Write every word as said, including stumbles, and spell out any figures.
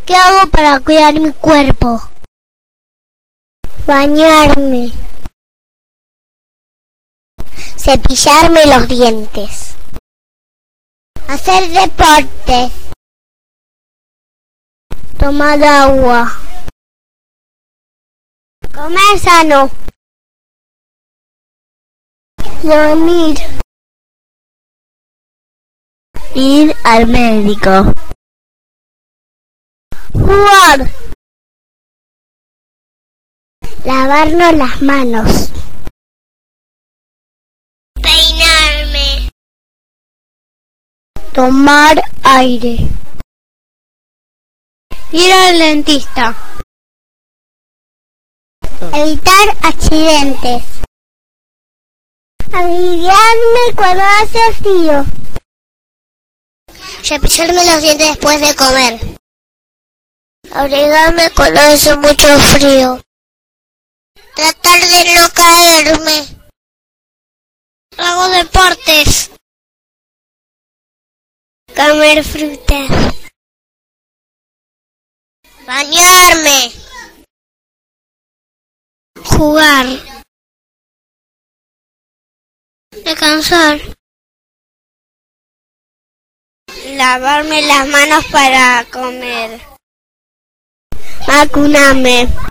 ¿Qué hago para cuidar mi cuerpo? Bañarme. Cepillarme los dientes. Hacer deporte. Tomar agua. Comer sano. Dormir. Ir al médico. Jugar. Lavarnos las manos. Peinarme. Tomar aire. Ir al dentista. Evitar accidentes. Abrigarme cuando hace frío. Cepillarme los dientes después de comer. Abrigarme cuando hace mucho frío. Tratar de no caerme. Hago deportes. Comer frutas. Bañarme. Jugar. Descansar. Lavarme las manos para comer. Vacunarme.